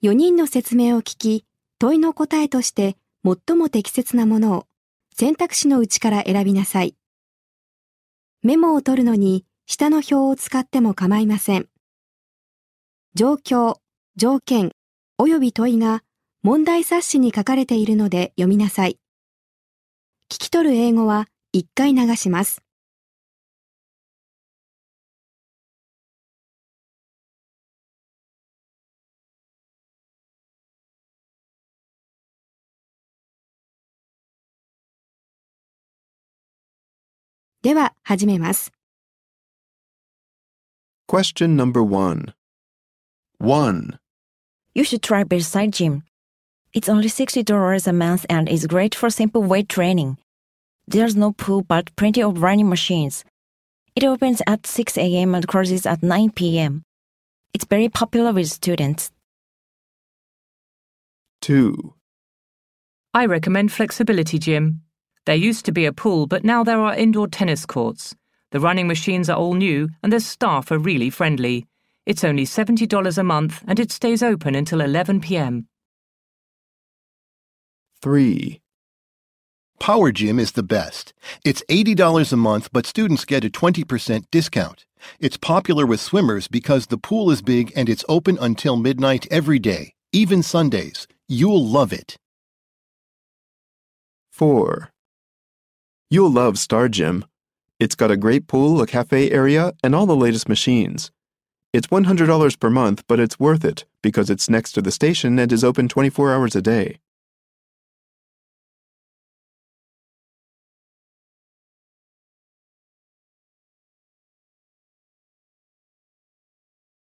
4人の説明を聞き、問いの答えとして最も適切なものを選択肢のうちから選びなさい。メモを取るのに下の表を使っても構いません。状況、条件、および問いが問題冊子に書かれているので読みなさい。聞き取る英語は1回流します。では始めます。 Question number 1. 1. You should try Bedside Gym. It's only $60 a month and is great for simple weight training. There's no pool but plenty of running machines. It opens at 6 a.m. and closes at 9 p.m. It's very popular with students. 2. I recommend Flexibility Gym. There used to be a pool, but now there are indoor tennis courts. The running machines are all new and the staff are really friendly. It's only $70 a month and it stays open until 11 p.m. 3. Power Gym is the best. It's $80 a month, but students get a 20% discount. It's popular with swimmers because the pool is big and it's open until midnight every day, even Sundays. You'll love it. 4. You'll love Star Gym. It's got a great pool, a cafe area, and all the latest machines. It's $100 per month, but it's worth it because it's next to the station and is open 24 hours a day.